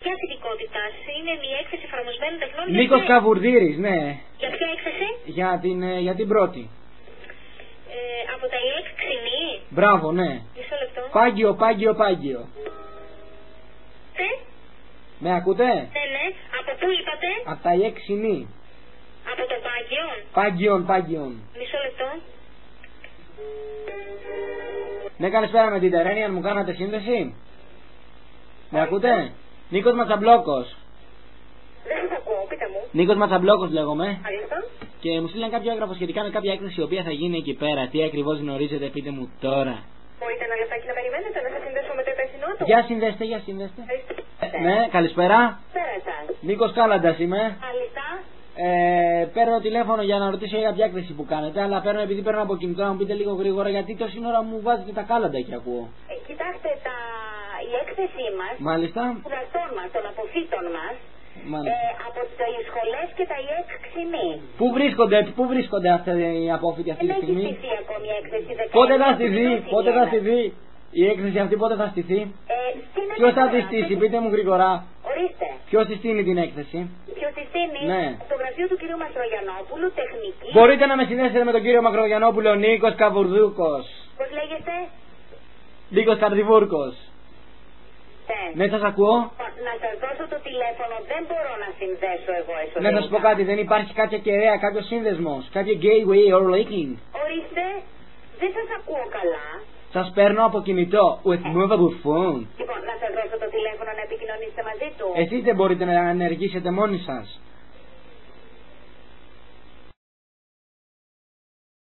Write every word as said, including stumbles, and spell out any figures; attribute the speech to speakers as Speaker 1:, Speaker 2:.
Speaker 1: ποιας ειδικότητας είναι η έκθεση εφαρμοσμένων τεχνών?
Speaker 2: Νίκος Καβουρδίρης, ναι.
Speaker 1: Για ποια έκθεση?
Speaker 2: Για την, για την πρώτη.
Speaker 1: Ε, από τα ΙΕΚ Ξινή.
Speaker 2: Μπράβο, ναι.
Speaker 1: Μισό λεπτό.
Speaker 2: Πάγκιο, Πάγκιο, Πάγκιο.
Speaker 1: Τι?
Speaker 2: Με ακούτε?
Speaker 1: Ναι, ναι. Από πού είπατε?
Speaker 2: Από τα ΙΕΚ Ξινή.
Speaker 1: Από το Πάγκιον.
Speaker 2: Πάγκιον, Πάγκιον.
Speaker 1: Μισό λεπτό.
Speaker 2: Ναι, καλησπέρα με την Τερένη, αν μου κάνατε σύνδεση. Με ακούτε? Νίκος Ματσαμπλόκος.
Speaker 1: Δεν σας ακούω, πείτε μου.
Speaker 2: Νίκος Ματσαμπλόκος λέγομαι.
Speaker 1: Αλήθεια.
Speaker 2: Και μου στείλαν κάποιο έγγραφο σχετικά με κάποια έκθεση η οποία θα γίνει εκεί πέρα. Τι ακριβώς γνωρίζετε, πείτε μου τώρα.
Speaker 1: Μπορείτε ένα λεπτάκι να περιμένετε, να σας συνδέσω με το υπεύθυνό του.
Speaker 2: Για συνδέστε, για συνδέστε.
Speaker 1: Ε,
Speaker 2: Ναι, καλησπέρα.
Speaker 1: Πέρα εσάς.
Speaker 2: Νίκος Κάλαντας είμαι.
Speaker 1: Αλήθεια.
Speaker 2: Ε, παίρνω τηλέφωνο για να ρωτήσω για κάποια έκθεση που κάνετε, αλλά παίρνω επειδή παίρνω από κινητό να μου πείτε λίγο γρήγορα γιατί τόση ώρα μου βάζετε τα κάλαντα και ακούω.
Speaker 1: Ε, κοιτάξτε, τα... η έκθεσή μας,
Speaker 2: Μάλιστα.
Speaker 1: των σπουδαστών μας, των αποφύτων μας,
Speaker 2: Μάλιστα.
Speaker 1: ε, από τις σχολές και τα ΙΕΚ Ξινή.
Speaker 2: Πού βρίσκονται, πού βρίσκονται αυτοί οι απόφοιτοι αυτή
Speaker 1: Δεν
Speaker 2: τη
Speaker 1: έχει
Speaker 2: στιγμή?
Speaker 1: στηθεί ακόμη η έκθεση.
Speaker 2: Πότε θα στηθεί, πότε θα στηθεί η έκθεση αυτή, πότε θα στηθεί?
Speaker 1: Ε,
Speaker 2: Ποιος θα τη στήσει, πείτε μου γρήγορα.
Speaker 1: Ορίστε.
Speaker 2: Ποιος τη στείνει την έκθεση?
Speaker 1: Ποιος τη στείνει?
Speaker 2: Ναι.
Speaker 1: Το γραφείο του κυρίου Μαστρογιαννόπουλου, τεχνική.
Speaker 2: Μπορείτε να με συνδέσετε με τον κύριο Μακρογιαννόπουλο, Νίκος Καβουρδούκος.
Speaker 1: Πώς λέγεστε?
Speaker 2: Νίκος Καρδιβούρκος.
Speaker 1: Ναι.
Speaker 2: Ναι, σας ακούω.
Speaker 1: Να σας δώσω το τηλέφωνο, δεν μπορώ να συνδέσω εγώ εσωτερικά.
Speaker 2: Να σας πω κάτι, δεν υπάρχει κάποια κεραία, κάποιο σύνδεσμος, κάποιο gateway or linking.
Speaker 1: Ορίστε, δεν σας ακούω καλά.
Speaker 2: Σας παίρνω από κινητό, with movable phone.
Speaker 1: Λοιπόν, να σας δώσω το τηλέφωνο να επικοινωνήσετε μαζί του.
Speaker 2: Εσείς δεν μπορείτε να ενεργήσετε μόνοι σας.